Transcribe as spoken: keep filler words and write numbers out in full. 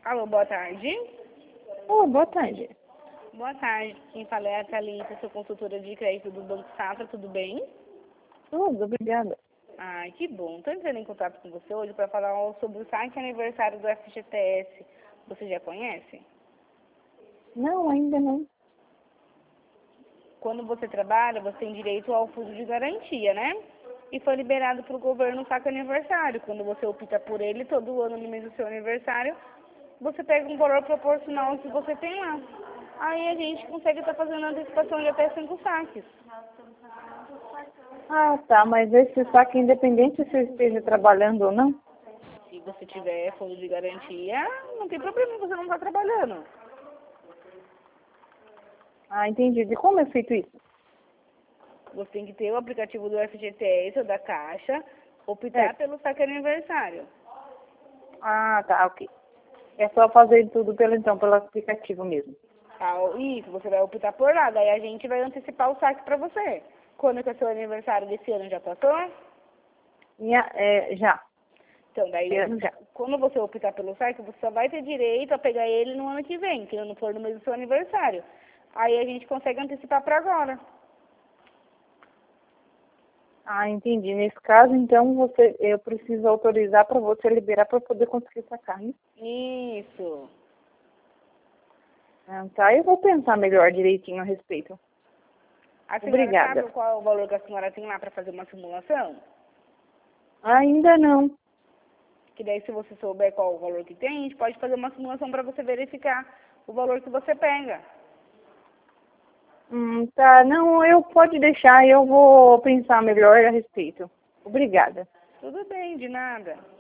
Alô, boa tarde. Oh, boa tarde. Boa tarde. Quem fala é a Thalita, sou consultora de crédito do Banco Safra, tudo bem? Tudo, obrigada. Ai, que bom. Estou entrando em contato com você hoje para falar sobre o saque aniversário do F G T S. Você já conhece? Não, ainda não. Quando você trabalha, você tem direito ao fundo de garantia, né? E foi liberado pelo governo o saque aniversário. Quando você opta por ele, todo ano no mês do seu aniversário, você pega um valor proporcional ao que você tem lá. Aí a gente consegue estar fazendo antecipação de até cinco saques. Ah, tá, mas esse saque, independente se você esteja trabalhando ou não? Se você tiver fundo de garantia, não tem problema, você não está trabalhando. Ah, entendi. E como é feito isso? Você tem que ter o aplicativo do F G T S ou da Caixa, optar É. pelo saque aniversário. Ah, tá, ok. É só fazer tudo pelo, então, pelo aplicativo mesmo. Ah, isso, você vai optar por lá, daí a gente vai antecipar o saque para você. Quando que é seu aniversário desse ano já passou? Minha, é, já. Então, daí, Eu já. quando você optar pelo saque, você só vai ter direito a pegar ele no ano que vem, que não for no mês do seu aniversário. Aí a gente consegue antecipar para agora. Ah, entendi. Nesse caso, então, você, eu preciso autorizar para você liberar para poder conseguir sacar, né? Isso. Ah, tá, eu vou pensar melhor direitinho a respeito. A senhora Obrigada. sabe qual é o valor que a senhora tem lá para fazer uma simulação? Ainda não. Que daí, se você souber qual é o valor que tem, a gente pode fazer uma simulação para você verificar o valor que você pega. Hum, tá, não, eu pode deixar, eu vou pensar melhor a respeito. Obrigada. Tudo bem, de nada.